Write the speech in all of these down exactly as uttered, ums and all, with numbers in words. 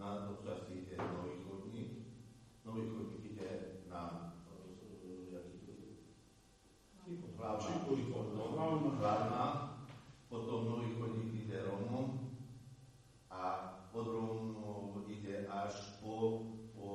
na občasí ide nový chodník, nový chodník ide na hlavná, hlavná, potom nový chodník ide rovnom a pod rovnou ide až po, po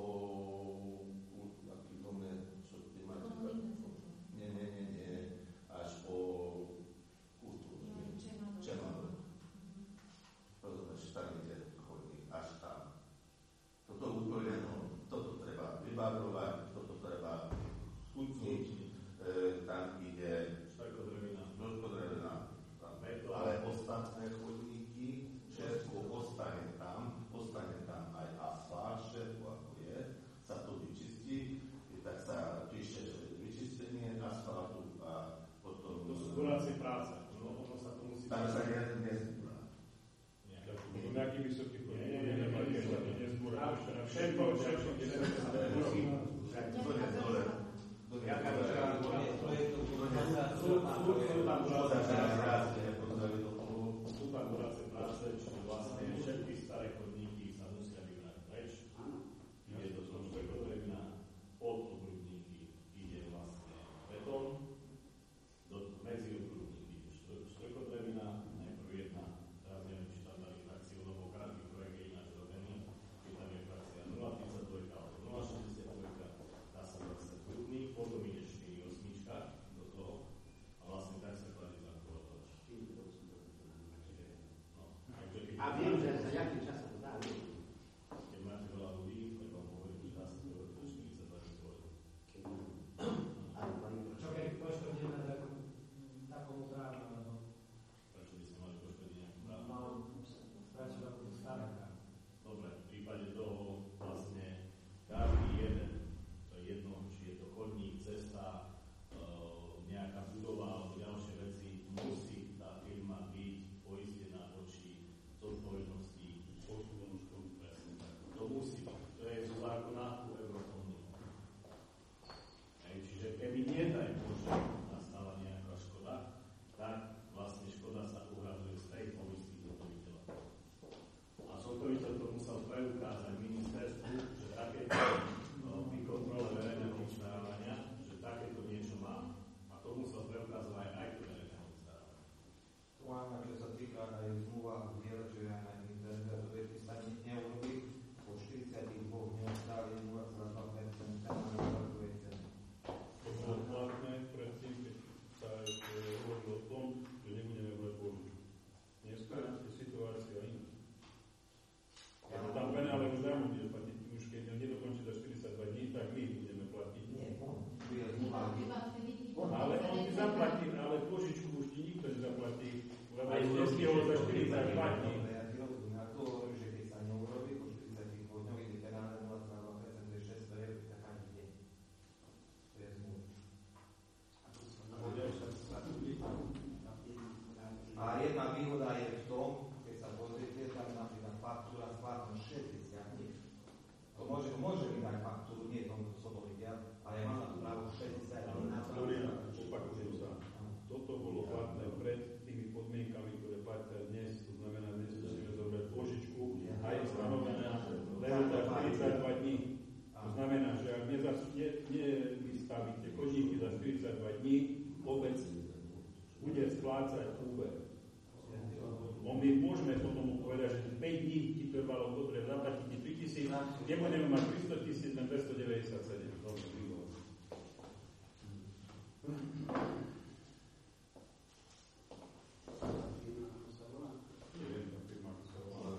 aký dom je, čo ty máte? Nie, nie, nie, nie, až po kultúrne, Čermánové. Rozumieš, tam ide chodník, až tam. Toto úplne, no, toto treba vybavovať, toto treba skutniť, e, tam ide štrojkodrevina, ale ostatné chodníky, všetko ostane tam, ostane tam aj asfalt, všetko ako je, sa to vyčistí, tak sa píše, že vyčistenie asfaltu a potom... To sú zborácie práce, no ono sa to musí... Tam sa ne, nezbúra. To nejaký vysoký chodník, nie, nie, nie, sa to nezbúra. Všetko, všetko, kde sa to musí... To je dole. Jaká sú tam borácie práce, čiže vlastne všetky staré chodníky sa musia vybrať preč. Ide do toho štvrkodrevina, pod obrubníky ide vlastne betón, medzi obrubníky ide štvrkodrevina, najprv jedna, teraz neviem, či tam dali frakciu, lebo každý projekt je ináč robený, či tam je frakcia nula tridsaťdva alebo nula šesťdesiatdva, dá sa zase obrubník, potom ide štyri osmička do toho a vlastne tak sa kladí za kolotoč. A viem, že za nejaký čas sa to dá. Keď máte veľa ľudí, tak vám hovorím, že dá sa to robiť štyridsaťdva km. Čo keď poškodíme takomu bránu, alebo... Prečo by ste mali poškodiť nejakú bránu? Mal spračiť ako to stará brána. Dobre, v prípade toho vlastne každý jeden, to je jedno, či je to chodník, cesta, nejaká budova alebo ďalšie veci, musí tá firma byť poistená voči zodpovednosti posúdom škodu presne tak. To musí byť. To je zo zákona u Európskej. Čiže keby nie daj Bože nastala nejaká škoda, tak vlastne škoda sa uhradzuje z tej poistky zodpovediteľa. A zodpovediteľ to musel preukázať ministerstvu, že takéto pri kontrole verejného obstarávania, že takéto niečo má. A to musel preukázať aj aj to verejného obstarávania. Tu máme, čo sa týka aj zmluva výročia na internetu, to sa neurobí, po štyridsiatich dvoch dňoch dáli nula celá dva percenta na návrhovej ceny. To bolo platné predtým, keď sa hovorilo o tom, že nebudeme brať pôžičku. Dneska je situácia iná. Ja tam penále už dávno bude platiť, už keď nedokončí za štyridsaťdva dní, tak my budeme platiť. Nie, on bude zmluva. Ale on ti zaplatí, ale pôžičku už ti nikto nezaplatí, lebo aj nestihol za štyridsaťdva dní. Ja ti rozumiem, a to hovorím, že keď sa neurobí, po štyridsiatich dvoch dňoch ide penále nula celá dva percenta, to je šesťsto eur, tak ani deň. To je zmluva. A jedna výhoda je v tom, keď sa pozriete, tam napríklad faktúra splatnosť šesťdesiat dní. To môže, môže mi dať faktúru, nie tomu sobovidia, ale ja mám na tú právu šesťdesiat dní. Opakujem sa. Toto bolo platné pred tými podmienkami, ktoré platia dnes, to znamená, dnes musíme zobrať pôžičku a je stanovená lehota štyridsaťdva dní. To znamená, že ak nevystavíte chodníky za štyridsaťdva dní, obec bude splácať úver. My môžeme potom povedať, že päť dní ti trvalo dobre zaplatiť tri tisíc, nebudeme mať tristo tisíc na dvestodeväťdesiatsedem. Dobre, výbor. Neviem, tá firma, ako sa volá.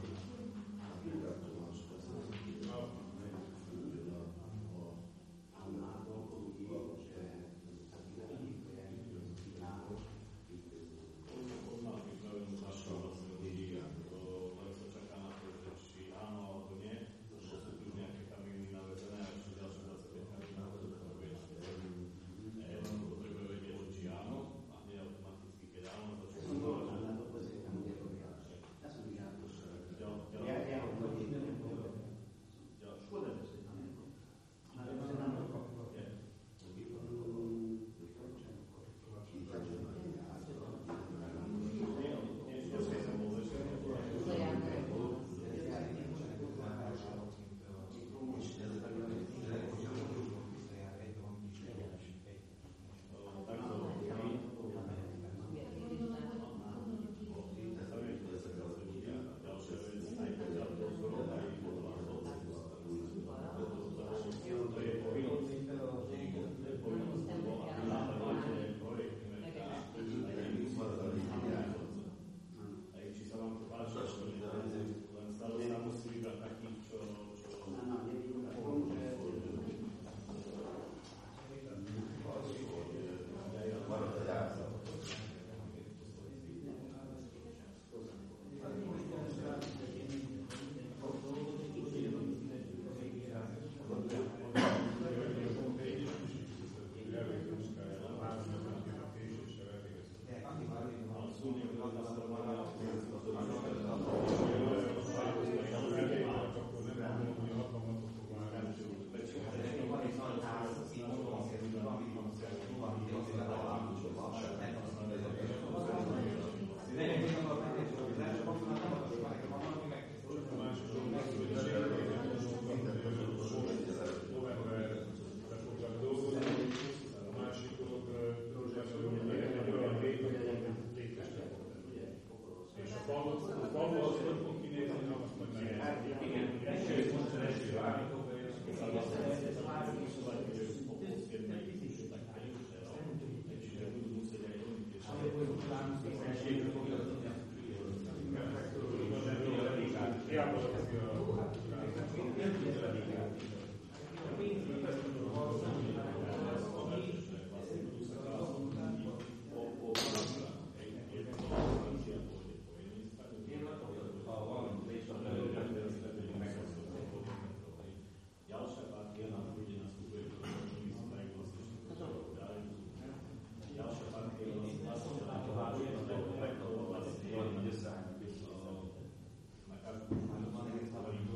Ďalšia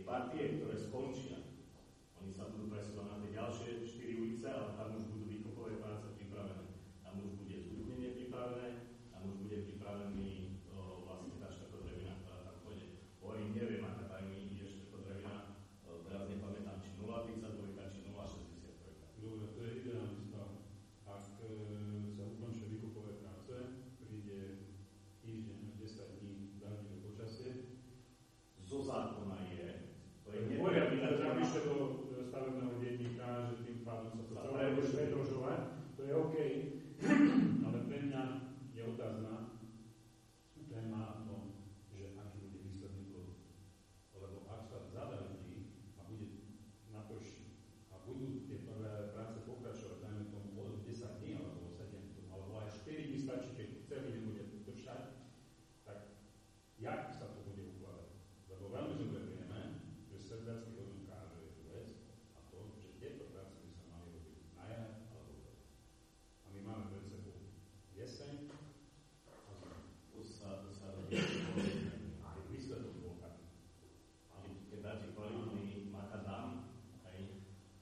partie, ktoré skončia, oni sa budú presúvať na tie ďalšie štyri ulice, ale tam už budú výkopové práce pripravené. Tam už bude zúdnenie pripravené, tam už bude pripravený o, vlastne tá štvrtodrevina, ktorá tam pôjde. Hovorím, neviem, aká tam ide štvrtodrevina, teraz nepamätám, či nula tridsaťdva, či nula šesťdesiattri. Dobre, to je ideálny stav. Ak e, sa ukončia výkopové práce, príde týždeň, desať dní, daždivé počasie. Zo zákona je, to je neporiadne, že zapíšte do stavebného denníka, že tým pádom sa to celé bude predĺžovať, to je OK, ale pre mňa je otázna téma v tom, že aký bude výsledný produkt. Lebo ak sa zadaždí a bude na prší a budú tie prvé práce pokračovať, dajme tomu od desať dní alebo sedem dní, alebo aj štyri dní stačí, keď celý nebude pršať, tak jak sa to bude ukladať? Lebo veľmi dobre vieme, že sedliacky hodnokáže je tu vec a to, že tieto práce by sa mali robiť na jar alebo v lete. A my máme pred sebou jeseň a zim. To sa, to sa robí. A keď výsledok bol taký. Keď dáte kvalitný makadám, hej,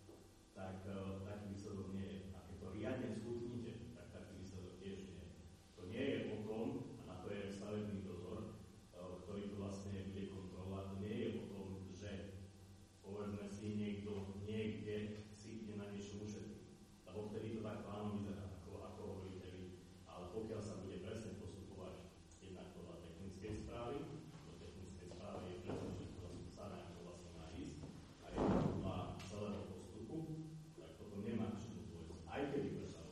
tak uh, taký výsledok nie je. A keď to riadne schutníte, tak taký výsledok tiež nie je. To nie je o tom, a na to je stavebný dozor, uh, ktorý to vlastne bude kontrolovať, to nie je o tom, že povedzme si niekto niekde si ide na niečo ušetriť. Lebo vtedy to tak plánom vyzerá, ako, ako hovoríte vy. Ale pokiaľ sa bude presne postupovať jednak podľa technickej správy, do technickej správy je presne všetko rozpísané, ako vlastne má ísť, a je to podľa celého postupu, tak potom nemá čemu dôjsť. Aj keď vypršalo.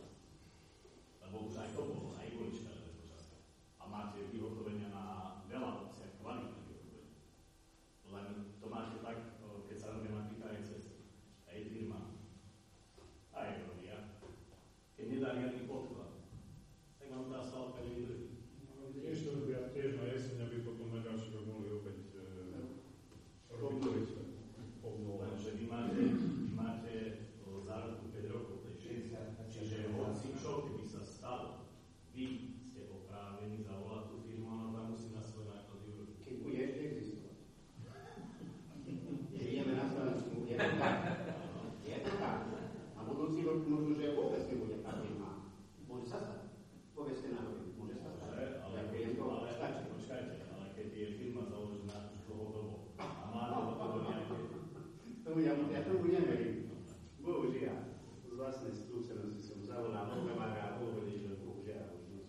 Lebo už aj to bolo, aj boli škaredé počasie. A máte vyhotovenia na veľa obciach, kvalitné vyhotovenia. Len to máte tak, keď sa robia napríklad aj cesty. Aj firma. Aj robia. Keď nedá riadny podklad, tak vám tá stavka nevydrží. Tiež to robia tiež na jeseň, aby potom na ďalší rok mohli opäť e, robiť obnovu. Lenže vy máte, vy máte o, záruku päť rokov tej šesťdesiat. Čiže hoci čo, keby sa stalo, vy ste oprávnení zavolať tú firmu a ona musí na svoje náklady urobiť. Keď bude ešte existovať. Žijeme na Slovensku, je to tak. Je to tak. A budúci rok možno, že vôbec nebude tá firma. Môže sa stať. Povedzte na hovor. Môže sa stať. Ale, ale, ale stačí, počkajte, ale keď je firma založená už dlhodobo a má dlhodobo nejaké... Tomu ja, ja tomu neverím. Bohužiaľ, z vlastnej skúsenosti som zavolal programára a hovoril, že bohužiaľ už nie sú.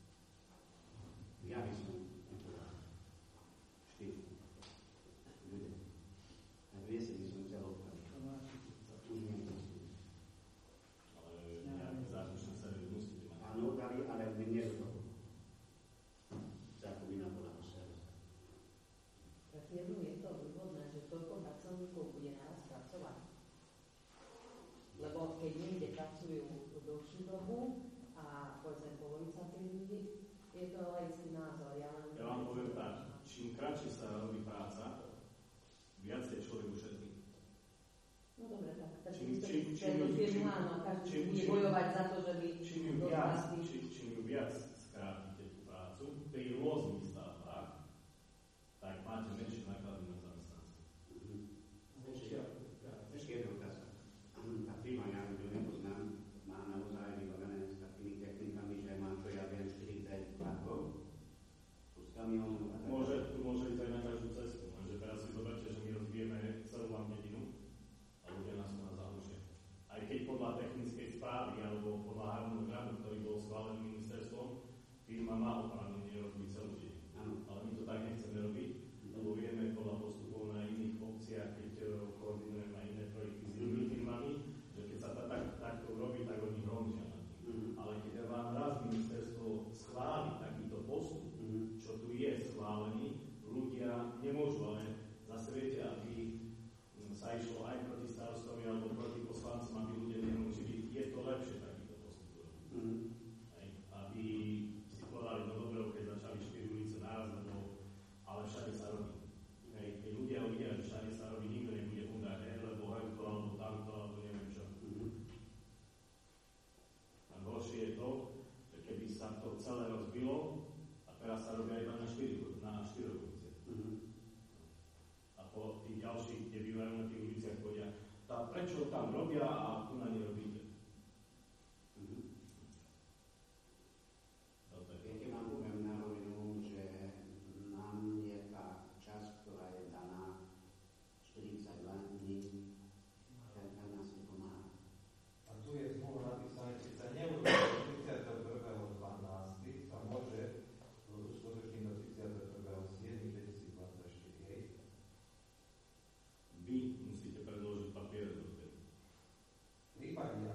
Ja by som nepovedal. Štyri. Ľudia. A v jeseni som chcel odkladať. Už nie je to. Ale nejaký záručný servis musíte mať. Áno, dali, ale nie do toho. Zákonina bola posiaľa. Tak jedno je to výhodné, že toľko pracovníkov bude naraz pracovať. Lebo keď niekde pracujú dlhšiu dobu a povedzme polovica tých ľudí, je to ale istý názor. Ja, len... Ja vám poviem tak, čím kratšie sa robí práca, viacej človek ušetrí. No dobre, tak. tak Čím- to čím- je čím- to čím- firma, áno, každý čím- bude čím- bojovať za to, že by Čím ju viac, či, čím ju viac skrátite tú prácu, pri rôznych stavbách, tak máte menšie náklady na zamestnancov. Ešte, ešte jedna otázka. Tá firma, ja ju nepoznám, má naozaj vybavené s takými technikami, že má, čo ja viem, štyridsať vlakov. Tu s kamiónom. Môže, tu môže ísť aj na každú cestu, lenže teraz si zoberte, že my rozbijeme celú Lampedinu a ľudia nás u nás zahlušia. Aj keď podľa technickej správy alebo podľa harmonogramu, ktorý bol schválený ministerstvom, majú na tých uliciach, povedia, tá, prečo tam robia a tu na nerobíte. Mm-hmm. Ja keď vám poviem na rovinu, že nám je tá časť, ktorá je daná štyridsaťdva dní, tak nás nepomáha. A tu je zmluva napísané, keď sa neurobí tridsiateho prvého dvanásteho sa môže uskutočniť do tridsiateho prvého siedmeho dvetisícdvadsaťštyri. Vy musíte predložiť papiere do vtedy. Prípadne,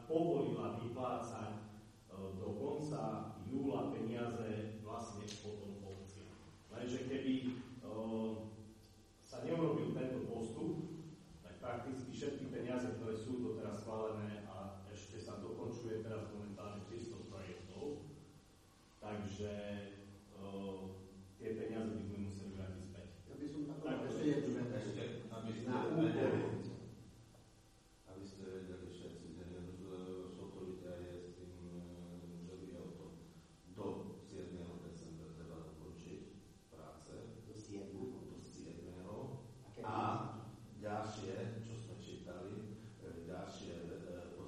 povolila vyplácať do konca júla peniaze vlastne potom obciam. Lenže keby sa neurobil tento postup, tak prakticky všetky peniaze, ktoré sú doteraz schválené a ešte sa dokončuje teraz momentálne tristo projektov, takže uh, tie peniaze by sme museli vrátiť späť. Ja by som Tak, ešte jednu vetu. Ešte, aby ste Na vedeli, úkor. aby ste vedeli všetci, že autorita je s tým, že by to do siedmeho decembra treba dokončiť práce. Do siedmeho. Do siedmeho. A keď A ďalšie, čo sme čítali, ďalšie e,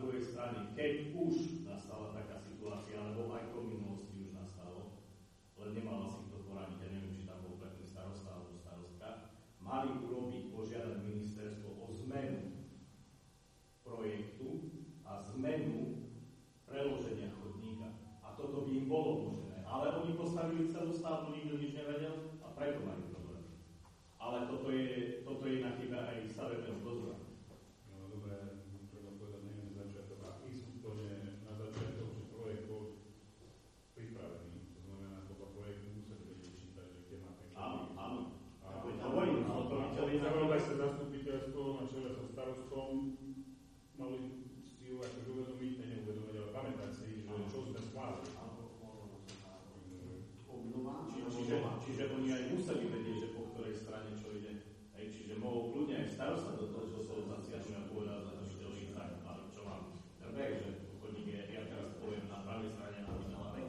druhej strane, keď už nastala taká situácia, alebo aj po minulosti už nastalo, len nemala si to porádiť, ja neviem, či tam bol pekný starosta alebo starostka, mali urobiť, požiadať ministerstvo o zmenu projektu a zmenu preloženia chodníka. A toto by im bolo možné. Ale oni postavili celú stavbu, nikto nič nevedel a preto majú problém. Ale toto je, toto je na chyba aj stavebného dozora. No dobre, treba povedať, neviem začiatok, aký sú to, že na začiatok, že projekt bol pripravený, to znamená, podľa projektu museli vedieť čítať, že kde má ten. Áno, áno. A hovorím, ale to Zavolali sa zastupiteľstvo na čele sa starostom, mali si ju akože uvedomiť, ne neuvedomiť, ale pamätať si, že čo sme schválili. Čiže, čiže oni aj museli vedieť, že po ktorej strane čo ide. Hej, čiže mohol kľudne aj starosta do toho, čo som zasiažil a povedal za to, že to je tak, ale čo mám drbe, že chodník je, ja teraz poviem na pravej strane a na ľavej.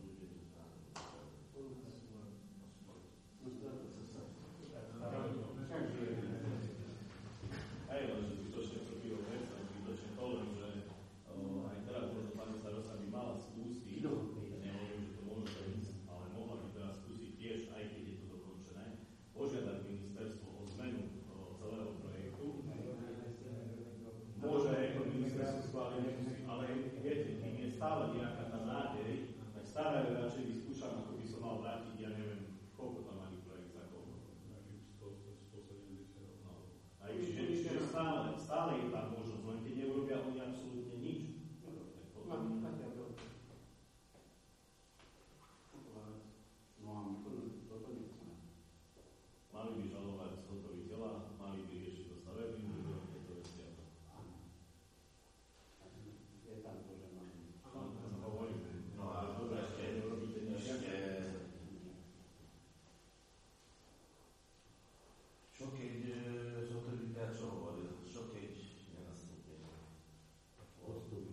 Hej, lenže zbytočne prvýho vec, a zbytočne to, lenže uh, aj teraz možno pani starosta by mala skúsiť, nehovorím, že to môže ísť, ale mohla by teraz skúsiť tiež, aj keď je to dokončené, požiadať ministerstvo o zmenu uh, celého projektu. Môže aj to ministerstvo schváliť, nemusí, ale viete, kým je stále nejaká tá nádej, tak stále radšej vyskúšam, ako by som mal vrátiť, ja neviem, koľko tam ani projekt za koľko. A čiže, čiže stále, stále je tam možnosť, len keď neurobia oni absolútne nič. Potom... Mali by žalovať zhotoviteľa, mali by riešiť to stavebným ľuďom, tieto veci. Je tam to, že máme. Hovorím. No a dobre, ešte nerobíte nič. Čo keď zhotoviteľ čo hovoril? Čo keď nenastúpil? Odstúpil.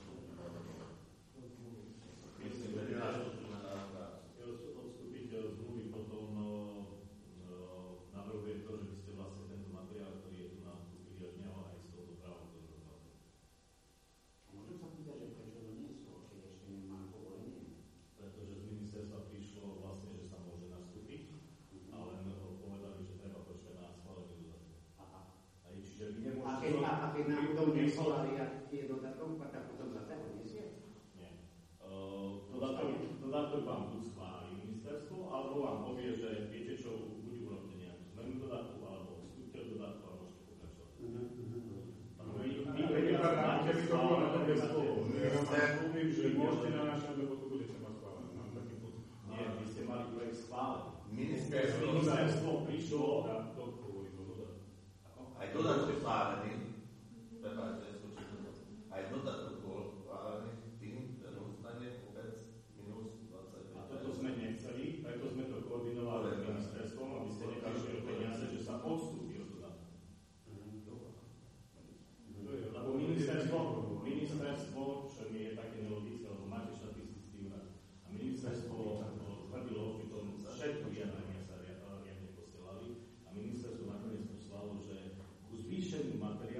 Myslím, že nenastúpil na prácu. Odstúpiteľ zmluvy potom no, no, navrhuje to, že by ste vlastne tento materiál, ktorý je tu nastúpili od neho aj s touto právou dodržovali. Môžem sa pýtať, že prečo to nie sú, keď ešte nemá povolenie? Pretože z ministerstva prišlo vlastne, že sa môže nastúpiť, ale povedali, že treba počkať na schválenie dodatku. Aha. A čiže vy A nemôžete... keď, a, a keď nám to nesolali, a tie dodatkom, tak potom zase ho nesie? Nie. Uh, dodatok, dodatok vám buď schváli ministerstvo, alebo vám povie, že viete čo, buď urobte nejakú zmenu dodatku, alebo vstúpte do dodatku a môžete pokračovať. Vy, vy, Keby to bolo na tom slovo, ja vám slúbim, že môžete nanášať, lebo to budete mať schválené. Mám taký pocit. Nie, vy ste mali projekt schválený. Ministerstvo Ministerstvo prišlo... To hovorím o dodatku. aj dodatok schválený. Prepáčte, skočím to. Aj dodatok bol schválený tým, že dostane obec minus dvadsaťpäť. A toto sme nechceli, preto sme to koordinovali s ministerstvom, aby ste neprišli o peniaze, že sa odstúpi od dodatku. Lebo ministerstvo, ministerstvo, čo mi je také nelogické, lebo máte štatistický úrad. A ministerstvo tvrdilo, že to všetko vyjadrenia sa riadne posielali. A ministerstvo nakoniec poslalo, že ku zvýšeniu materiálu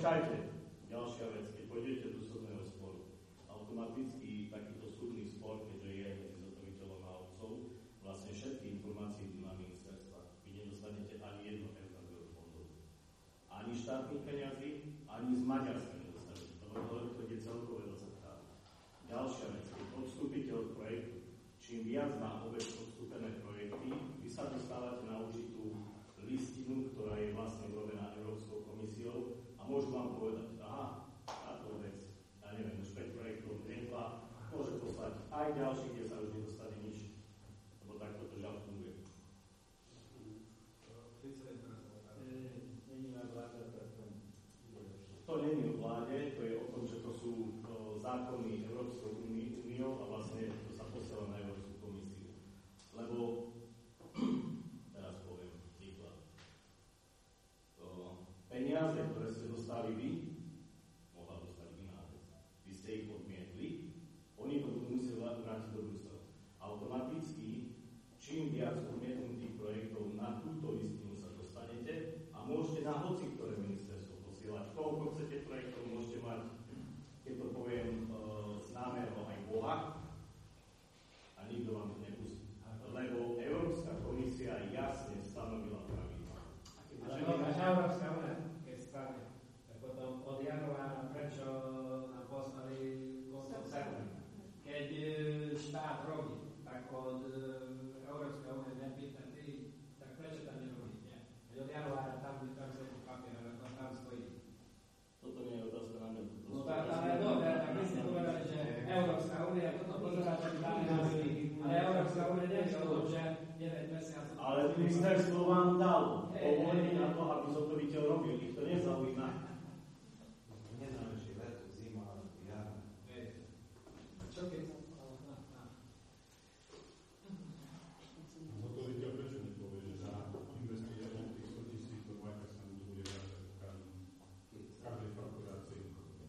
počkajte, ďalšia vec, keď pôjdete do súdneho sporu, automaticky takýto súdny spor, keďže je medzi zhotoviteľom a obcov, vlastne všetky informácie idú na ministerstva. Vy nedostanete ani jedno euro z eurofondov. Ani štátnych peňazí, ani z Maďarska nedostanete. To je celkové rozhodnutie. Ďalšia vec, keď odstúpite od projektu, čím viac má obec odstúpené projekty, vy sa dostávate na určitú listinu, ktorá je vlastne urobená Európskou komisiou a môžu vám povedať, aha, táto vec, ja neviem, už päť projektov odmietla, môže poslať aj ďalší, kde sa už nedostane nič. Lebo takto to žiaľ funguje. To není o vláde, to je o tom, že to sú to, zákony Európskou úniou a vlastne to sa posiela na Európsku komisiu. Lebo teraz poviem príklad. To, peniaze, ktoré ste dostali vy, mohla dostať iná vec. Vy ste ich odmietli, oni to budú musieť vrátiť do Bruselu. Automaticky, čím viac odmietnutých projektov na túto listinu sa dostanete a môžete na hoci ktoré ministerstvo posielať. Koľko chcete projektov, môžete mať, keď to poviem, e, známeho aj Boha a nikto vám to nepustí. Lebo Európska komisia jasne stanovila pravidlá. Ale Európska únia, keď spravia, tak potom od januára prečo nám poslali koncept septembra. Keď štát robí, tak od Európska únia nepýta, ty, tak prečo tam nerobíte? Keď od januára tam by tam sedí papier, ale to tam stojí. Toto nie je otázka na mňa. No tak, ale dobre, tak my ste povedali, že Európska únia, toto pozeráte, dáme na ale Európska únia nie je o tom, že deväť mesiacov. Ale ministerstvo vám dalo povolenie na to, aby zhotoviteľ robil. Ich to nezaujíma. Nezáleží leto, zima, jar. Čo keď? Zhotoviteľ prečo nepovie, že za investícia od tých sto tisíc do Majka sa mu to bude vrácať v každej fakturácii.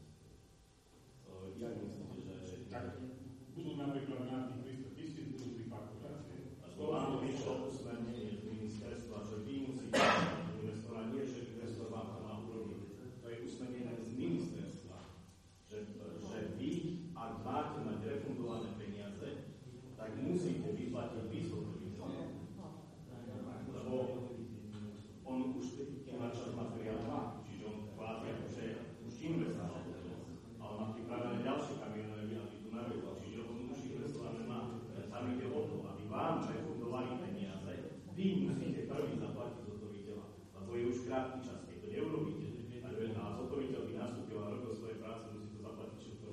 Jak myslíte, že... Tak budú napríklad na tých tristo tisíc, budú tri fakturácie. Vám vyšlo usmernenie z ministerstva, že vy musíte investovať, nie že investor vám to má urobiť. To je usmernenie z ministerstva, že, že vy, ak máte mať refundované peniaze, tak musíte vyplatiť výzvotoviteľ. Lebo on už ten čas materiál má, čiže on platí akože už investoval. Ale má pripravené ďalšie kamionové výjazdy tu na vedu, čiže on už investované má. Tam ide o to, aby vám refundovali peniaze, vy musíte prvý zaplatiť zhotoviteľa. Lebo je už krátky čas, keď to neurobíte. A zhotoviteľ by nastúpil a robil svoje práce, musí to zaplatiť všetko.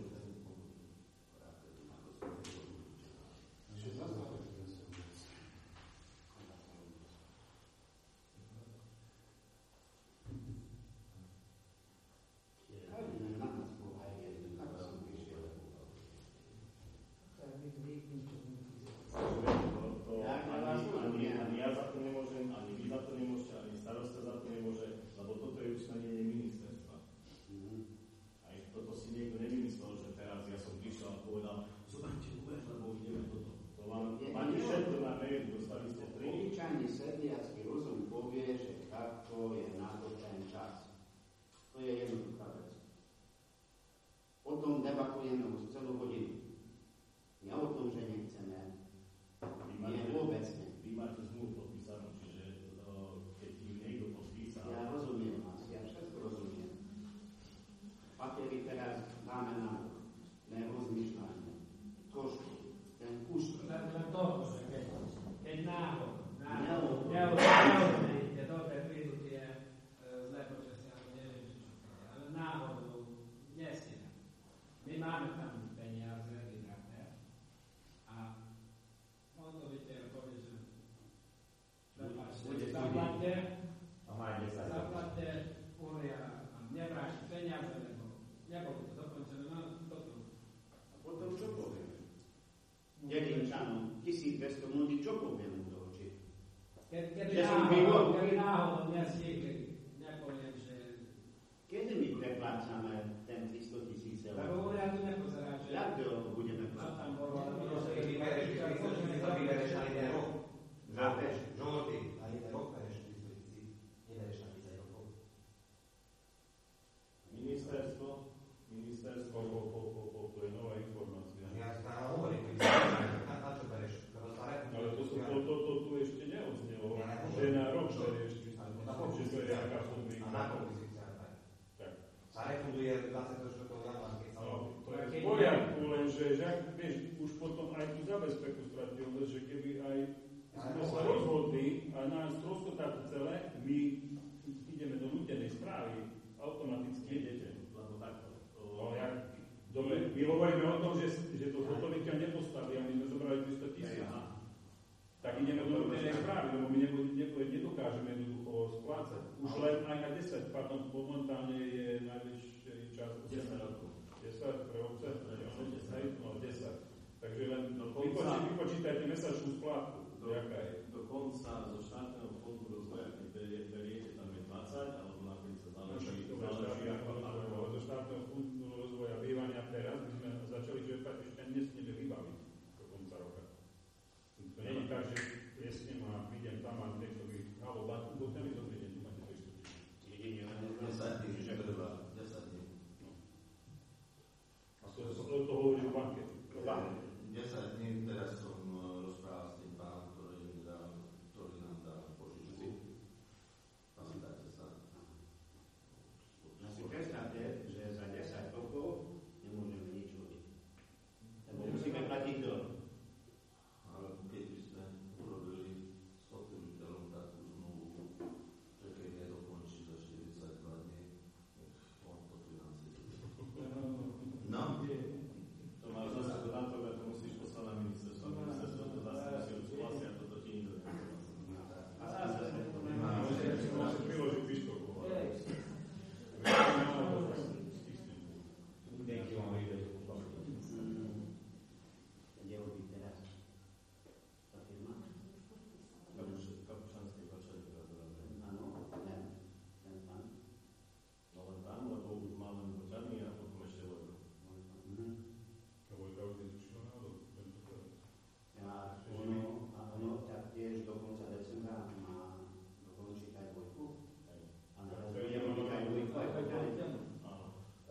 Debatujeme už celú hodinu. Nie o tom, že nechceme. Nie vôbec ne. Vy máte zmluvu podpísanú, čiže keď im niekto podpísal... Ja rozumiem vás, ja všetko rozumiem. Papiery teraz dáme na nerozmýšľanie. Trošku, ten kus. Len to, že keď, keď náhod, náhod, Neodhodne. neodhodne, dobre prídu tie zlé počasia, neviem, čo ale náhodou nestieme. My máme tam peniaze vydané a on to vidíte, povie, že zaplatte, zaplatte, Únia nevráti peniaze, lebo nebolo to dokončené, no toto. A potom čo povieme? Dedinčanom, tisícdvesto ľudí, čo povieme do očí? Kedy náhodou, kedy náhodou nestiekli, nepoviem, že... Kedy my preplácame ten tristo tisíc eur? Lebo Únia tu nepozerá, že... Jak to budeme Čo tam plácať? bolo, alebo To vybereš na jeden rok. Chápeš? Žolty, na jeden rok bereš tristo tisíc. Nebereš na desať rokov. My o, o, o, o, o, to je nová informácia. Ja stále hovorím, keď sa na čo bereš? Ale to, to, to, to, to tu ešte neodznelo, že na rok bereš, že to je nejaká podmienka. A na koľko si chce aj tak? Sa refunduje dvadsiateho štvrtého januára, keď sa robí. To je v poriadku, lenže, že ak, vieš, už potom aj tú zabezpeku stratil, že keby aj sme sa rozhodli a nás troskotá to celé, my ideme do nútenej správy, automaticky idete. Lebo takto. No, ja, dobre, my hovoríme o tom, že, že to fotonika nepostaví a my sme zobrali tristo tisíc. Tak ideme do nútenej správy, lebo my nedokážeme jednoducho splácať. Už len aj na desať, pardon, momentálne je najväčší čas desať rokov. desať pre obce? No, desať. Takže len vypočítajte mesačnú splátku. Jaká je? Dokonca zo štátneho fondu rozvoja, keď beriete, tam je dvadsať, alebo napríklad záleží, ale zo štátneho fondu rozvoja bývania teraz by sme začali čerpať ešte nesmieme vybaviť do konca roka. To nie je tak, že presne ma idem tam a niekto by, alebo banku, to ten dobrý deň, tu máte tristo tisíc. desať dní, že trvá, desať dní. A to hovorí o banke. desať dní, teraz som rozprával s tým pánom, ktorý nám dal požičku. Pamätáte sa? No si predstavte, že za desať rokov nemôžeme nič robiť. Lebo musíme platiť dlh. Ale keď by sme urobili s spotrebiteľom takú zmluvu, že keď nedokončí za štyridsaťdva dní, on to financuje. No? To máš zase dodatok a to musíš poslať na ministerstvo. Ministerstvo to zase musí odsúhlasiť a toto ti nikto neodsúhlasí. A zase Musí priložiť pištolku. Denky mám vidieť. kde robí teraz tá firma? Kapušanský začali teraz robiť. Áno, ten, ten pán. No len tam, lebo už má len poťaný a potom ešte vojdu. To Vojta už nezišiel náhodou. A ono, a ono taktiež do konca decembra má dokončiť aj dvojku. A teraz bude robiť aj dvojku, aj poťaný. Áno.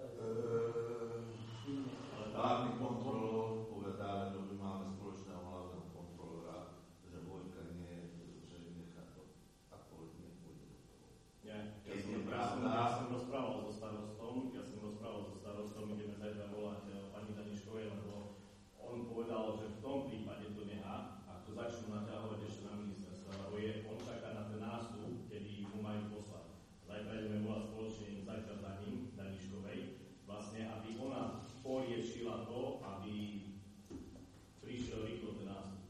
Hlavný kontrolor povedal, že my máme spoločného hlavného kontrolora, že Vojka nie, že nechá to ako nepôjde do toho. Ja, ja, Keď som, je ja, som, pravda. ja som rozprával so starostom, ja som rozprával so starostom, ideme zajtra volať eh, pani Daniškovej, lebo on povedal, že v tom prípade to nechá, ak to začnú naťahovať ešte na ministerstvo, lebo je, on čaká na ten nástup, kedy mu majú poslať. Zajtra ideme volať spoločne zajtra za ním, Daniškovej, vlastne, aby ona poriešila to, aby prišiel rýchlo ten nástup.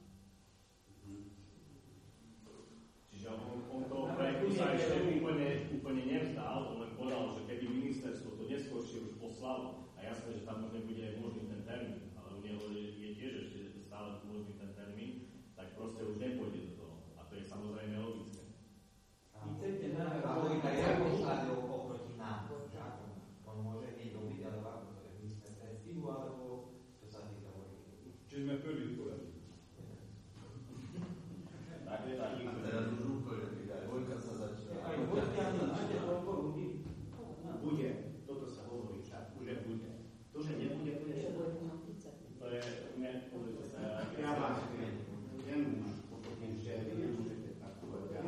Čiže on, on to projektu sa ešte úplne, úplne nevzdal, on len povedal, že keby ministerstvo to neskôršie už poslalo, a jasné, že tam už nebude možný ten termín, ale u neho je, je tiež ešte stále možný ten termín, tak proste už nepôjde do toho. A to je samozrejme logické. A Vojta je ako štádio oproti nám, že ako on môže hneď robiť, alebo ako to je ministerstvu, alebo čo sa týka Vojty. Čiže sme prvý v poradí. Tak je taký. A teraz už úplne vydaj. Vojka sa začína. Aj Vojta máte toľko ľudí? Bude. Toto sa hovorí však, že bude. To, že nebude, to je... Že Vojta má tridsať. To je, ne, pozrite sa, Ja vás viem. Ten už, potom, že vy nemôžete tak povedať.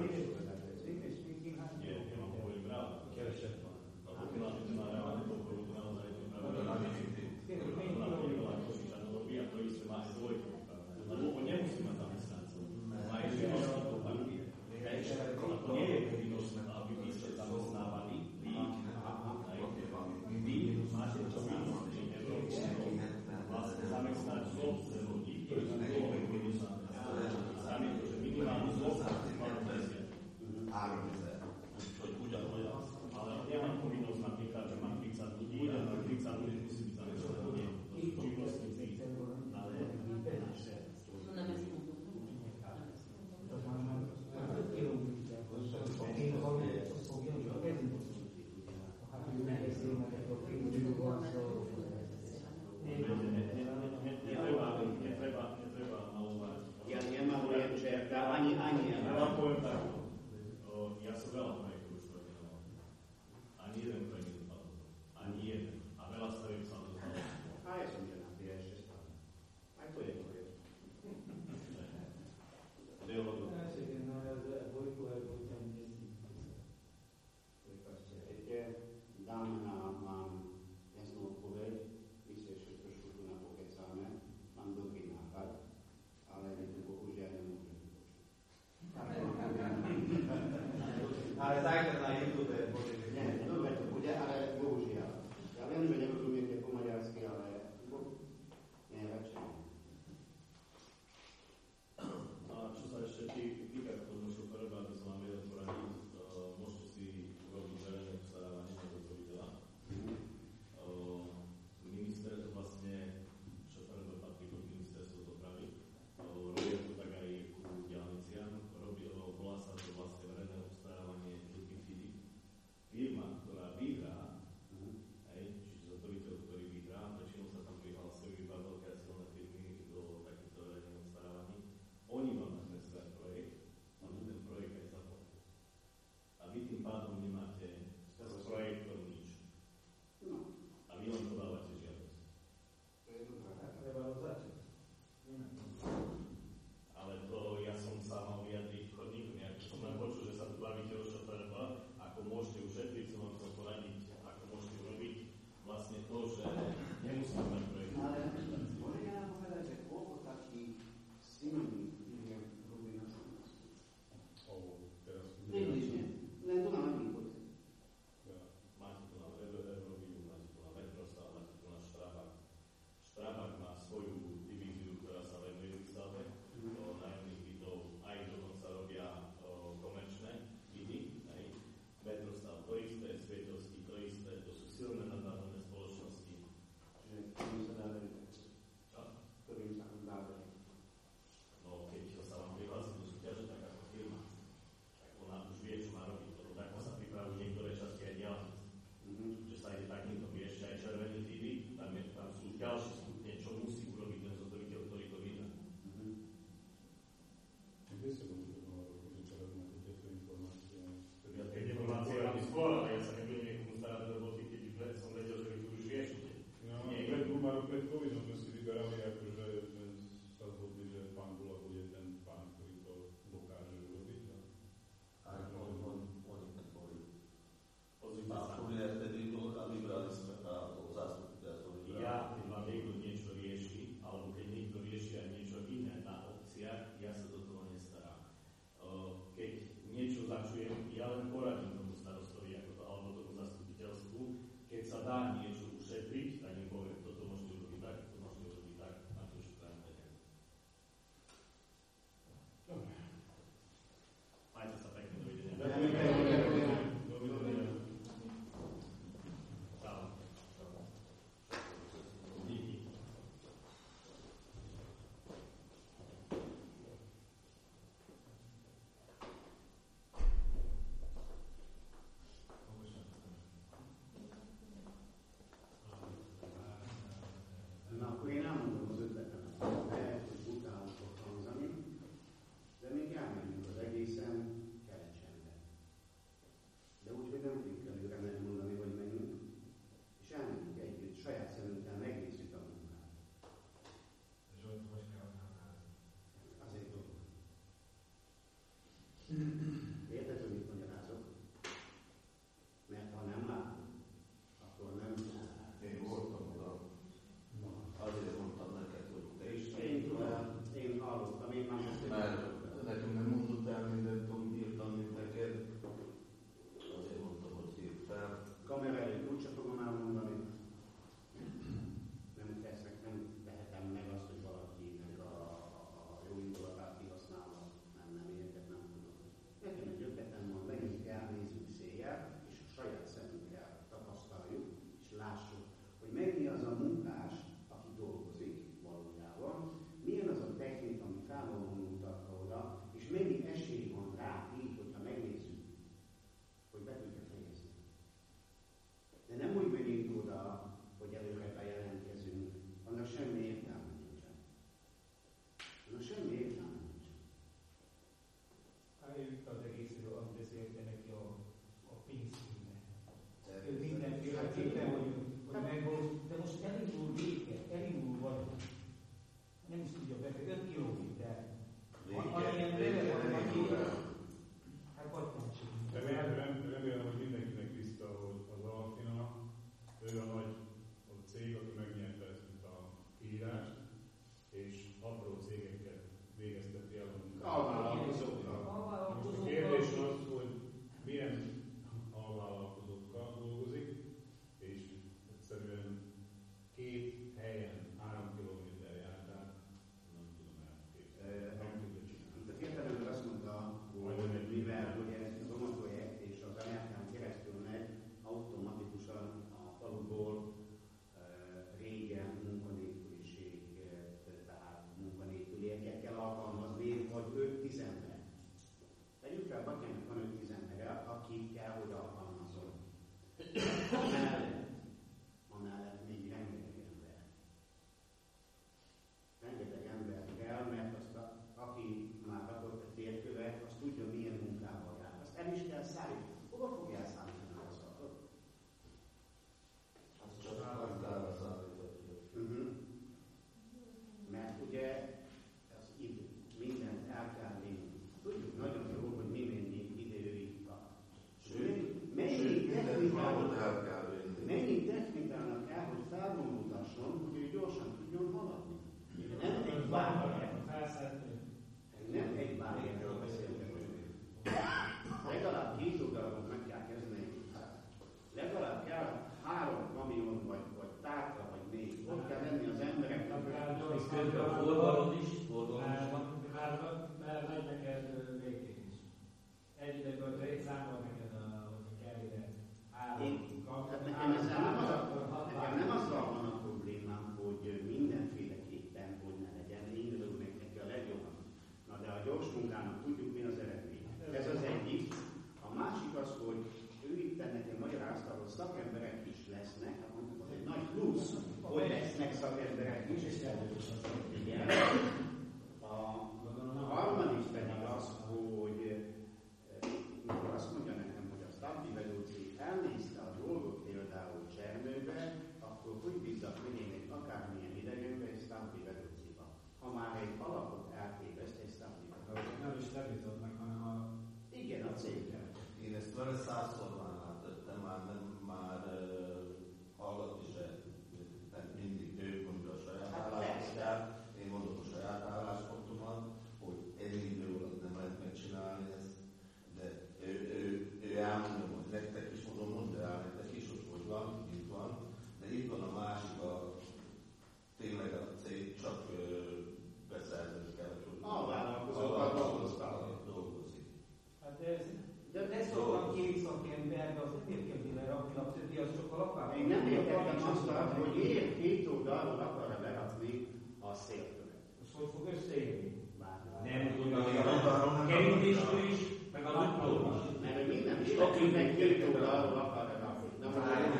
közben a forgalom is, forgalom is van. Már már megy neked végén is. Egy időből egy számol neked, hogy kell ide három Hát nekem ezzel nem az a, nekem nem azzal van a problémám, hogy mindenféleképpen hogy ne legyen, én örülök meg neki a legjobban. Na de a gyors munkának tudjuk, mi az eredmény. Ez az egyik. A másik az, hogy ő itt nekem magyarázta, hogy szakemberek is lesznek, az egy nagy plusz, hogy lesznek szakemberek is. Igen. A, a harmadik pedig az, hogy mikor azt mondja nekem, hogy a Stabbi Vedóci elnézte a dolgot például Csernőbe, akkor hogy bízzak, hogy én egy akármilyen idegenbe egy Stabbi Vedóciba. Ha már egy alapot elképeszt egy Stabbi Vedóciba. Nem is te meg, hanem a... Igen, a cégre. Én ezt vele százszor már áttettem, már, nem, már uh, hallgatni se, tehát mindig ő mondja a saját Hát álláspontját, én mondom a saját álláspontomat, hogy ennyi idő alatt nem lehet megcsinálni ezt, de ő, ő, ő elmondja, hogy nektek is mondom, mondja el nektek is, hogy hogy van, itt van, de itt van a másik, a tényleg a cég csak uh, beszerzőt kell, hogy Alvállalkozókkal dolgoztak. dolgozik. Hát ez, de ez szoktam két szakemberbe, az nem érkezni, mert aki a többi, az sokkal akár. Én nem értettem azt, hogy miért két oldalról akarra berakni a szélkövet. Most hogy fog összeérni? Nem tudom, a kerítésről is, meg a nagytól is. Mert hogy minden mindenkinek két oldalról akarra rakni. Nem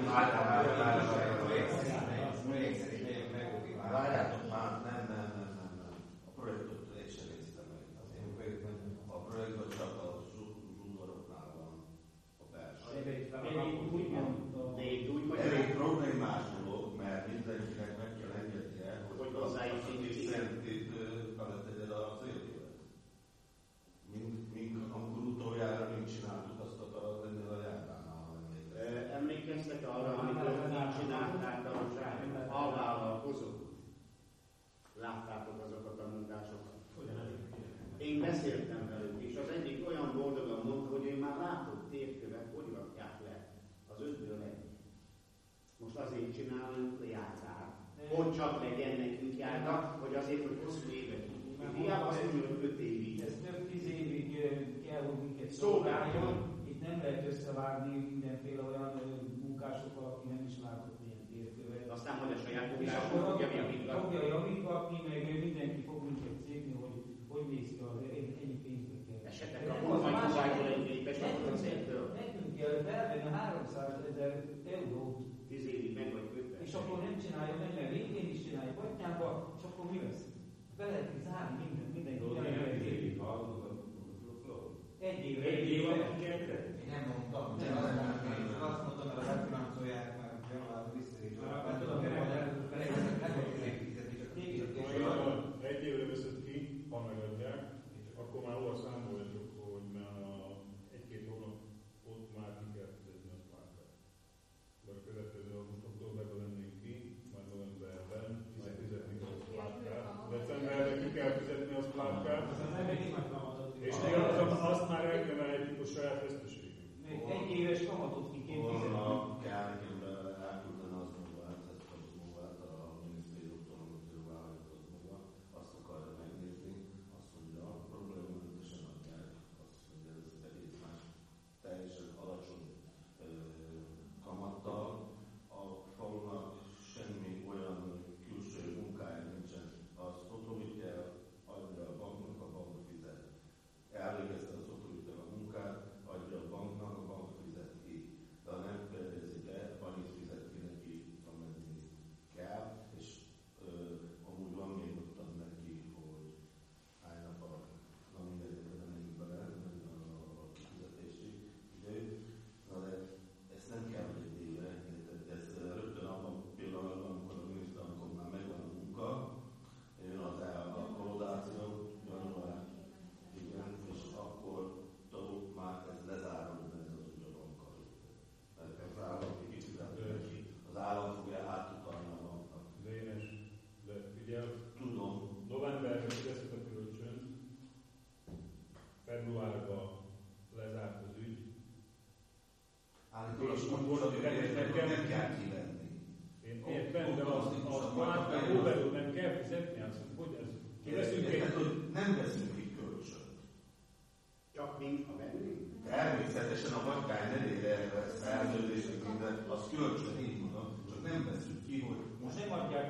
Várjátok már, nem, nem, nem, nem, nem. A projektot egy sem néztem meg. A projektben csak a zsúzoroknál van a belső. De úgy Elég problémás dolog, mert mindenkinek meg kell engednie, hogy hozzáig beletegyen a célkövet. Mint amikor utoljára mi csináltuk azt a lennél a járvánál. Emlékeztek arra, amikor így csinálták a alvállalkozók? Láttátok azokat a munkásokat? Én beszéltem velük, és az egyik olyan boldogan mondta, hogy én már látok térkövet, hogy rakják le az ötből egy. Most azért csinálunk jártát, hogy csak legyen nekünk járta, hogy azért, hogy hosszú évek. Hiába azt mondja, hogy öt évig. Ez több tíz évig kell, hogy minket szolgáljon. Itt nem lehet összevágni mindenféle olyan munkásokkal, aki nem is látott ilyen térkövet. Aztán majd a saját és akkor fogja javítgatni. fogja javítgatni, meg mindenki fog minket szépni, hogy hogy néz ki az ennyi pénzbe kell. Esetleg a munkahelyvágyból egy képes a céltől. Nekünk kell felvenni a háromszázezer eurót. Tíz évig meg vagy kötve. És akkor nem csinálja meg, mert végén is csinálja Battyába, és akkor mi lesz? Be lehet zárni minden, mindenki. Egy évig hallgatok a flow. Egy év. Egy év alatt kezdett? Én nem mondtam, de azt mondtam, hogy a refinanszolják már januárban visszaírva. Egy évre veszed ki, ha megadják, akkor már hova számoljatok, hogy már egy-két hónap ott már ki kell fizetni a plátát. De a következő, most októberben lennénk ki, majd novemberben, majd fizetni kell a plátát. Decemberben ki kell fizetni a plátát. És még azt már el kell melletjük a saját veszteségünk. Még egy éves kamatot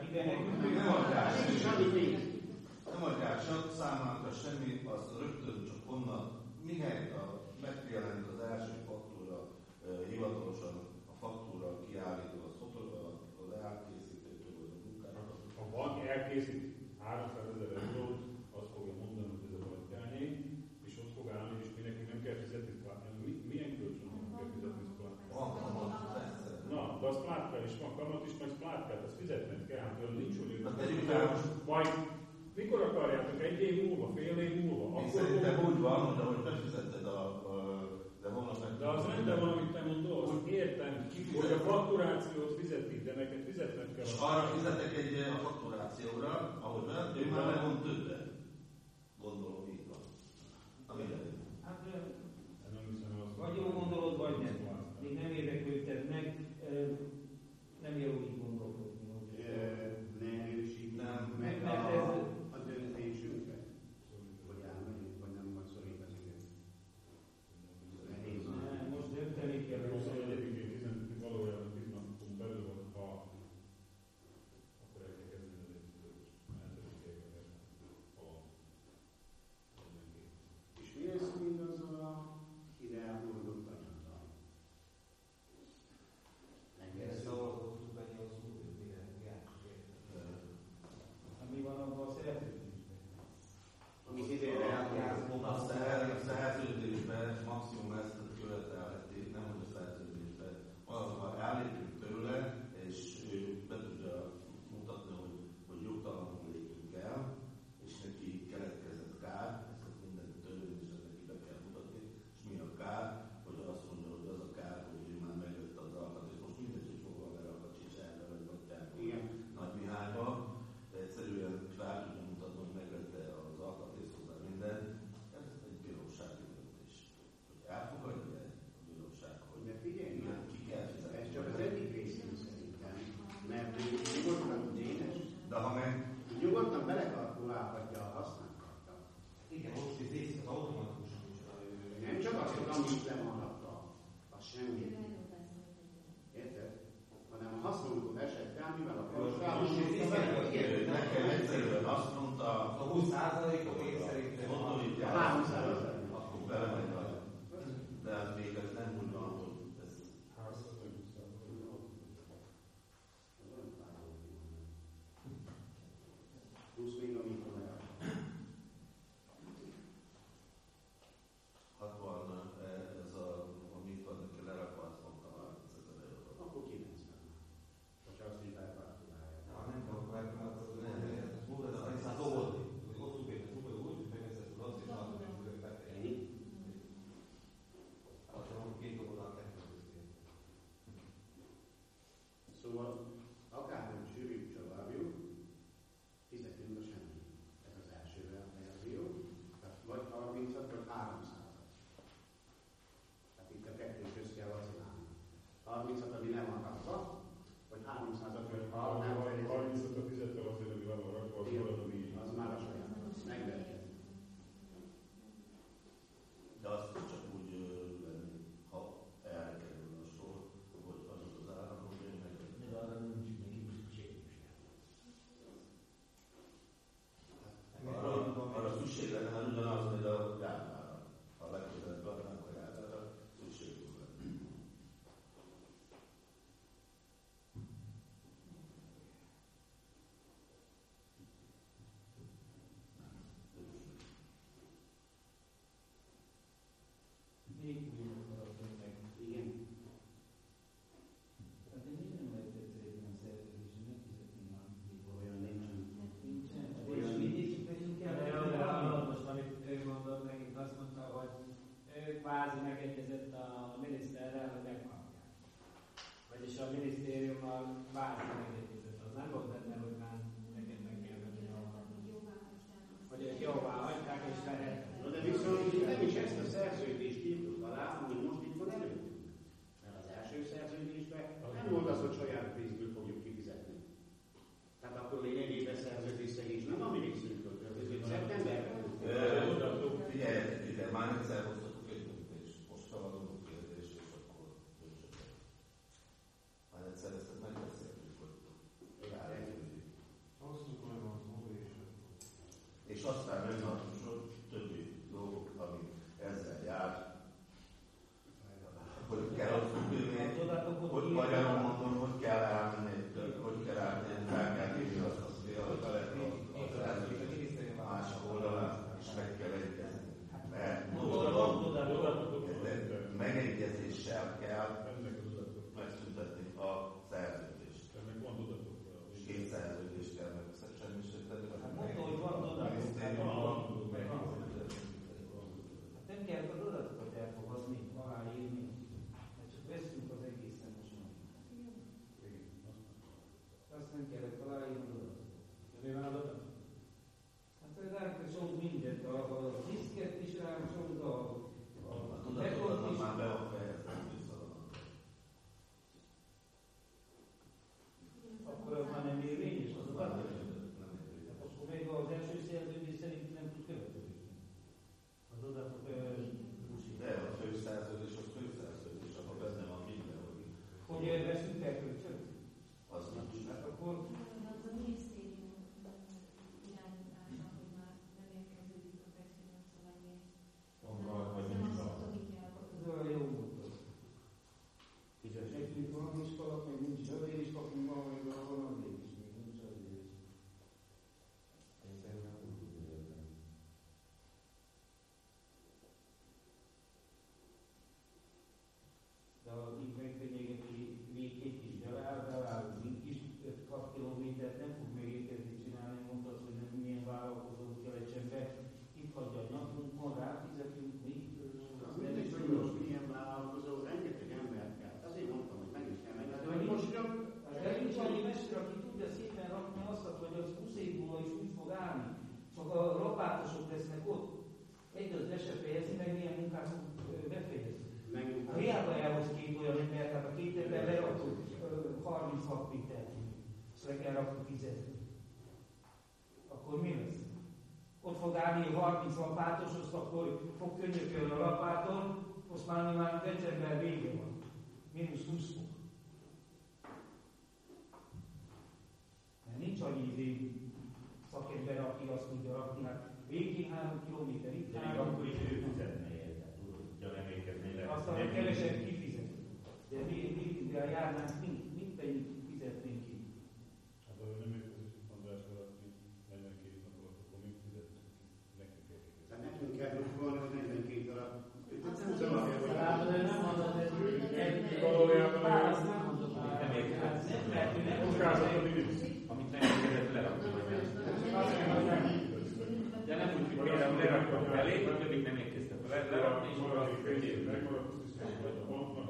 de nekünk Nem adják Mégis semmit. annyi pénz. Nem adják számára semmit, az rögtön csak honnan, mihelyt a megjelent az első faktúra, eh, hivatalosan a faktúra kiállító, az fotó- az elkészítőtől, vagy a munkának. Ha van elkészít háromszázezer eurót, azt fogja mondani, hogy ez a batyányé, és ott fog állni, és mi nekünk nem kell fizetni splátkára. Mi, milyen kölcsön nem kell fizetni splátkára? Van kamat, persze. Na, de a splátká is van, kamat is, meg splátkára, azt fizetned kell, hát olyan nincs, hogy Hát tegyük fel most. Majd mikor akarjátok? Egy év múlva, fél év múlva? Én Akkor szerintem fogunk- úgy van, hogy ahogy befizetted a, a de holnap meg... De az rendben van, amit te mondod, hogy értem, hogy a fakturációt fizetik, de neked fizetned kell. És arra fizetek egy a fakturációra, ahogy olyan, ő már megmond többet. Gondolom így van. Ami legyen. Hát, Nem hiszem, az vagy jól gondolod, vagy nem. Még nem érdeklődted meg, nem jó így gondolkodni. hogy- Ne erősít Nem. meg Mert a, ez- a döntésünket, hogy elmegyünk, vagy nem, vagy szorít az idő. Nehéz. Nem, most dönteni kell. huszonegyedikén tizenötödik valójában tíz napon belül van, ha akkor el kell kezdeni az egyszerűs. És mi lesz mindazzal a ide elmondott anyaggal? Erre szavazatot venni az úgy, hogy mire Mi van abban a szerződésben? Amit idénre elmondott. A szerződésben, a szerződésben maximum ezt követelhetik, nem hogy a szerződésben. Az, ha állítunk tőle, és ő be tudja mutatni, hogy, hogy jogtalanul lépünk el, és neki keletkezett kár, ezt minden törvényesen neki be kell mutatni, és mi a kár, hogy azt mondja, hogy az a kár, hogy ő már megvette az alkatrészt. Most mindegy, hogy hol van erre a Kacsicsárra, vagy Battyába, Igen. Nagy Mihályba, de egyszerűen fel tudja mutatni, hogy megvette az alkatrészt hozzá mindent. Ez egy bírósági döntés. Hogy elfogadja a bíróság, hogy De figyelj, igen, ki kell ez fizetni. csak az egyik részén szerintem, mert ő nyugodtan Dénes, De ha meg nyugodtan belekalkulálhatja a használhatja. Igen, most is részt az automatikusan is. Nem csak azt, hogy amit le van rakva, az semmi. Érted? Hanem a használható esetben, mivel a Most is részt ő nekem egyszerűen azt mondta, a húsz százalékot én szerintem gondoljuk A el, három százalék. akkor belemegy a... De ez még ez nem úgy van, hogy ez... Plusz még a mikromegállapot. azt nem kellett aláírni az adatot. De mi van adatot? Hát ránk sok mindent, a, a diszket is ránk sok, a, a, a tudatodnak már be van fejezve. Akkor az már nem érvényes, az adat? Hát akkor még az első szerződés szerint nem tud következni. Az adatok bullshit. De a főszerződés az főszerződés, akkor benne van minden, hogy... Hogy veszünk el kölcsön? Az nincs. Hát akkor... Az a minisztérium irányítása, hogy már nem érkeződik a megfinanszírozás. Vagy Nem nem azt szalad. tudom, hogy kell. Ez olyan jó volt. Nekünk valami iskola, meg nincs zsövér is, kapunk valami, valami is, még nincs zsövér is. Én szerintem úgy tudja érteni. De itt megfenyegeti végét is, de általában is hat kilométert nem fog megérkezni csinálni, mondtad, hogy nem milyen vállalkozó keresem be, itt hagyja a nyakunkon, ráfizetünk, mi? Nem is tudod, milyen vállalkozó, rengeteg embert kell. Azért mondtam, hogy meg is kell menni. De hogy most csak, de nincs annyi mester, aki tudja szépen rakni azt, hogy az húsz év múlva is úgy fog állni. Csak a lapátosok lesznek ott. Egy az be se fejezni, meg milyen munkát fog befejezni. A hiába elhoz két olyan embert, tehát a két ember leraktuk harminchat métert, és le kell rakni fizetni. Akkor mi lesz? Ott fog állni harminc lapátos, azt akkor fog könyökölni a lapáton, most már, már december vége van. Mínusz húsz fok. Mert nincs annyi idő szakember, aki azt tudja rakni, hát végén három kilométer, itt De még három. akkor is ő fizetne érte, tudod, hogy emlékezni le. Aztán a kevesebb kifizet. De mi, mi, de a járnánk mind, mind pedig fizetnénk ki. Hát ha nem érkezik András alatt, negyvenkét nap alatt, akkor még fizetünk ki. Nekünk kell kifizetni. Tehát nekünk kell drukkolni, hogy negyvenkét alatt. Nem mondod, hogy Valójában választ nem mondod, hogy Nem érkezett. nem, mert ő nem Kockázatot idéz. Amit nem érkezett lerakni, vagy nem. De nem úgy, hogy például leraktam elé, vagy pedig nem érkeztek le, lerakni, és akkor azt könyvét. Megmaradt, azt hiszem, hogy pont van.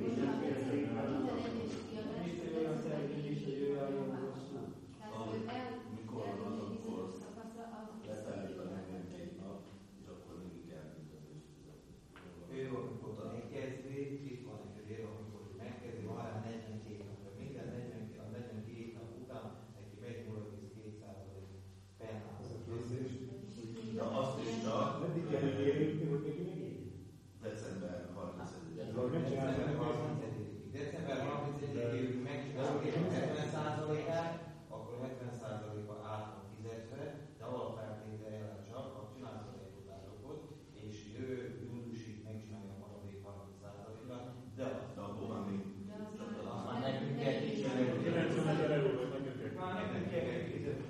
Mikor van, akkor letelik a negyvenkét nap, és akkor mindig kell büntetést fizetni. Ő, amikor elkezdi, itt van egy ér, amikor megkezdi, már negyvenkét nap, minden negyvenkét, a negyvenkét nap után neki megy nulla egész két százalék penálzat. De azt is csak Meddig kell megérni, hogy neki megérni? december harmincegyedikén. December harmincegyedikéig. December harmincegyedikéig megcsináljuk hetven százalékát, akkor hetven százaléka át van fizetve, de alapfeltételre csak, ha csinálsz a lejutásokat, és jövő júliusig megcsinálja a maradék harminc százalékát, de azt De akkor már még azt már nekünk kell kicsinálni. kilencvenezer eurót nekünk kell. már nekünk kell fizetni.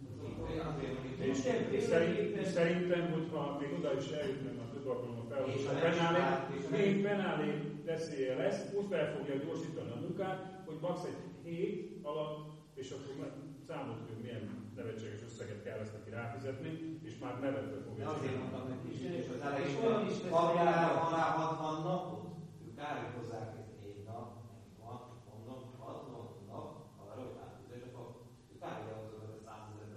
És szerint, szerintem, hogyha még oda is eljutnak a több alkalommal felhozni, a penálé, még penálé veszélye lesz, úgy fel fogja gyorsítani a munkát, hogy max. Egy hét alatt, és akkor számolt, hogy milyen nevetséges összeget kell ezt neki ráfizetni, és már nevetve fogja Azért csinálni. mondtam neki is, és az elején van rá hatvan napot, ők árikozzák ezt egy nap, nekik van, mondom, hatvan nap, arra, hogy átfizes a fog. Ők árikozzák az a százezer.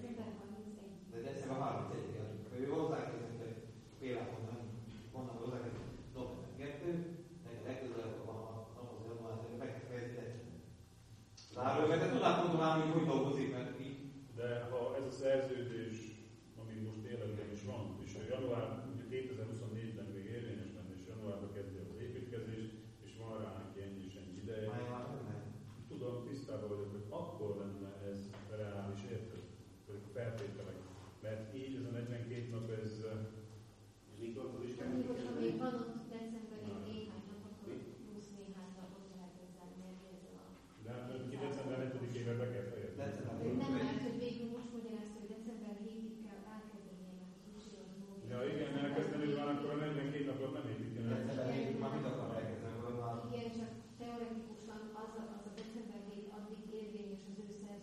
De december harmincegyedikén, ő hozzákezdett, hogy például nem mondom, hogy hozzákezdett november kettő, neki legközelebb van a naphoz január, hogy meg kell kezdeni december. Zárójelben tudnám gondolni, hogy hogy dolgozik, mert így. De ha ez a szerződés, ami most életben is van, és január, ugye kétezer-huszonnégyben még érvényes lenne, és januárban kezdi az építkezés, és van rá neki ennyi és ennyi ideje. Tudom, tisztában vagyok, hogy akkor lenne ez reális, érted? Ezek a feltételek. Mert így ez a negyvenkét nap, ez... Mikor is kell? Hogyha még van ott decemberig néhány nap, akkor plusz néhány napot lehet ezzel mérni ezzel a... De hát ki december hetedikével be kell fejezni. Nem, mert hogy végül most magyarázta, hogy december hétig kell elkezdeni, mert az újság az módja. Ja igen, mert elkezdeni van, akkor a negyvenkét napot nem építeni. December hétig már mit akar elkezdeni, akkor már... Igen, csak teoretikusan az a, az a december hét addig érvényes az ő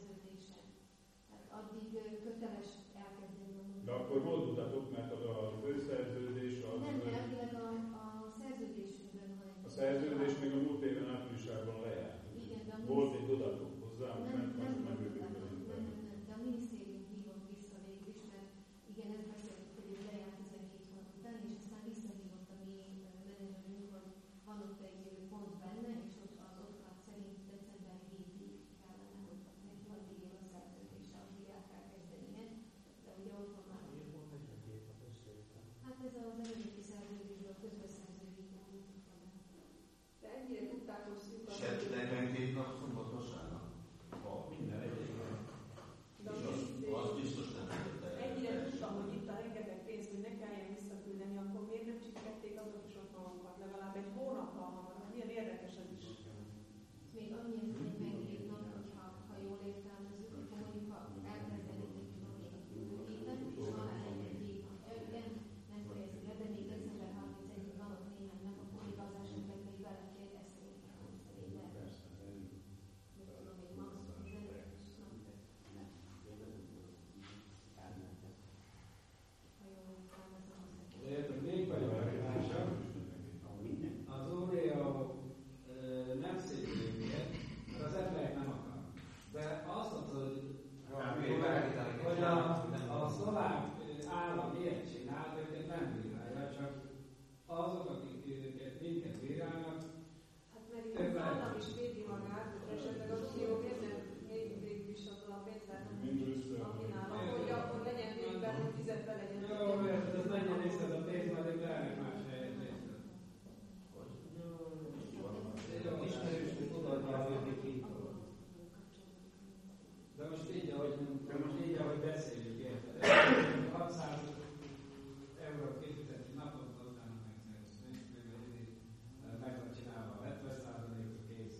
de most így, ahogy beszéljük, érted? hatszáz eurót kifizetni naponta, utána megszerezni. Nincs mivel meg van csinálva a hetven százalékos kész.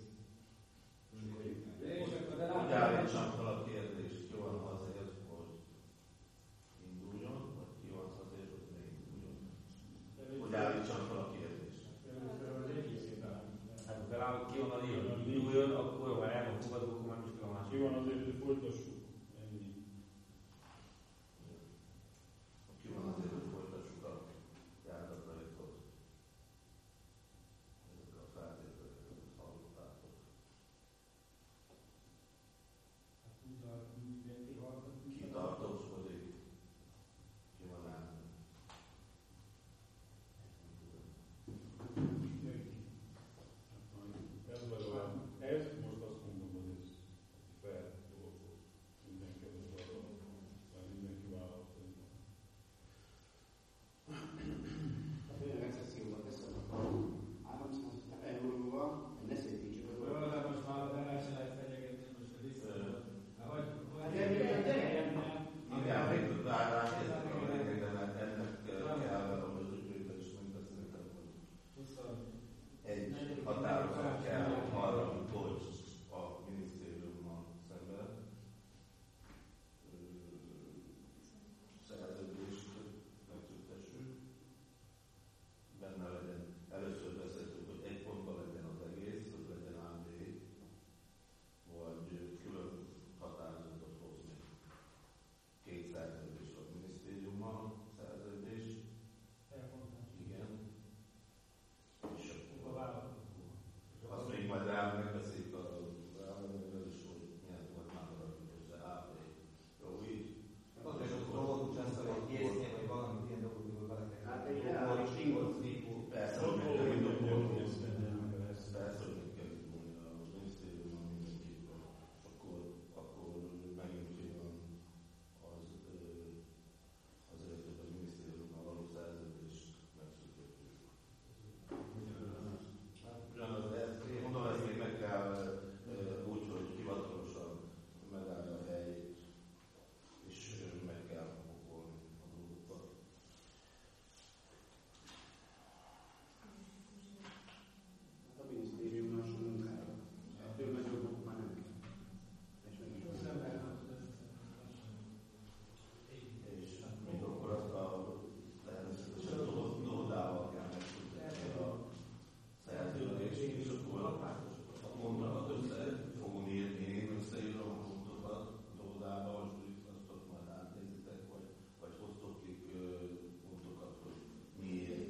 És akkor de Úgy látod, állítsam fel a kérdést, ki van azért, hogy induljon, vagy ki van azért, hogy ne induljon. Úgy állítsam fel a kérdést. Hát ha ki van azért, hogy induljon, akkor ha el van fogadva, akkor már most a másik. Ki van azért, hogy folytassuk. Ennyi. Ki van azért, hogy folytassuk a járataprojektot. Ezek a feltételeket hallottátok. Ki tartózkodik? Ki van ellen? Ez legalább, ez most azt mondom, hogy ez fair dolog volt. Mindenki az oldalon, mert mindenki választott. A tényleg excesszióban teszem, háromszáz euróval, ne szépítsük az Jó, de most már az el se lehet fenyegetni, most vissza. Hogy? Igen, még tud rátérni a lényegre, mert ennek kell, ahogy az ügyvédek is mondta, szerintem, hogy egy határozat kell arra, hogy a minisztériummal szemben szerződést megszüntessük. Benne legyen, először beszéltünk, hogy egy pontban legyen az egész, hogy legyen á bé, vagy külön határozatot hozni. Két szerződés a minisztériummal, szerződés. Igen. És akkor azt még majd rá megbeszéljük a rámenővel is, hogy milyen volt már maradjunk össze á bé. Jó, így? Azért, hogy dolgot lesz, hogy késznél, vagy valami ilyen dolgot, hogy bele kell. Hát egy reális ingot. Persze, hogy meg kell indulni. Persze, hogy meg kell indulni a minisztériummal mindenképpen. Akkor, akkor megint jön az, azért, hogy a minisztériummal való szerződést megszüntetjük. Ugyanaz, ez, mondom, ezt még meg kell úgy, hogy hivatalosan megállja a helyét, és meg kell okolni a dolgokat. Hát a minisztériumnak sok munkára. Ettől nagyobbak már nem kell. És meg is És még akkor azt a természetesen dolgozával kell megszüntetni a szerződést, és akkor a pontokat össze fogom írni, én összeírom a pontokat a dolgozába, és úgy azt ott majd átnézitek, vagy, vagy hoztok ki pontokat, hogy miért.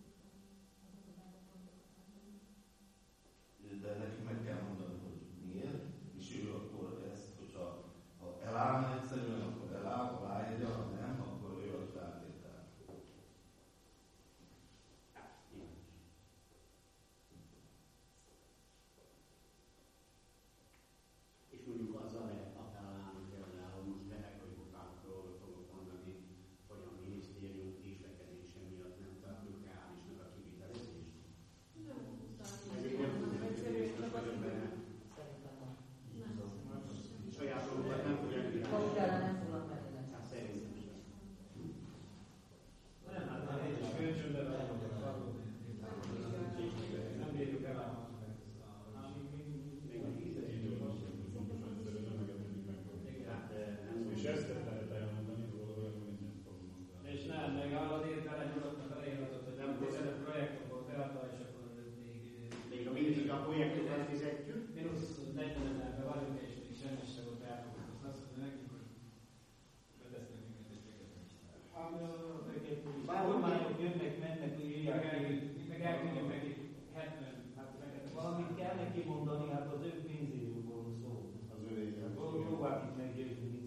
De nekik meg kell mondani, hogy miért, és ő akkor ezt, hogyha ha elállna egyszerűen, akkor eláll, ha ráírja, ha nem, akkor ő a feltétel. És mondjuk azzal lehet határolni például, most gyerekkorutákról fogok mondani, hogy a minisztérium késlekedése miatt nem tartjuk reálisnak a kivitelezést. Ezért nem tudjuk megszerűen, most vagyok benne. Saját dolgokat nem fogják Most királyni. ellen nem fognak megtenni. Hát szerintem sem. Nem, hát már egy is kölcsönbe vagyok a nem bírjuk el a Még a tízezer. Hát nem És ezt lehet elmondani, hogy mindent fogunk mondani. És nem, meg arra írt bele nyugodtan beleírhatott, hogy nem tizenöt projektokból feladta, és akkor még Még a mindig a projektokat fizetjük. mínusz negyven ezerben vagyunk, és még semmi sem volt elfogadott. Azt mondja nekik, hogy bedesznek minket egy végül. Kormányok jönnek, mennek, hogy írják ki. Meg elküldjük nekik hetven, hát fekete. Valamit kell neki mondani, hát az ő pénzéről szól. Az ő Próbáljuk meggyőzni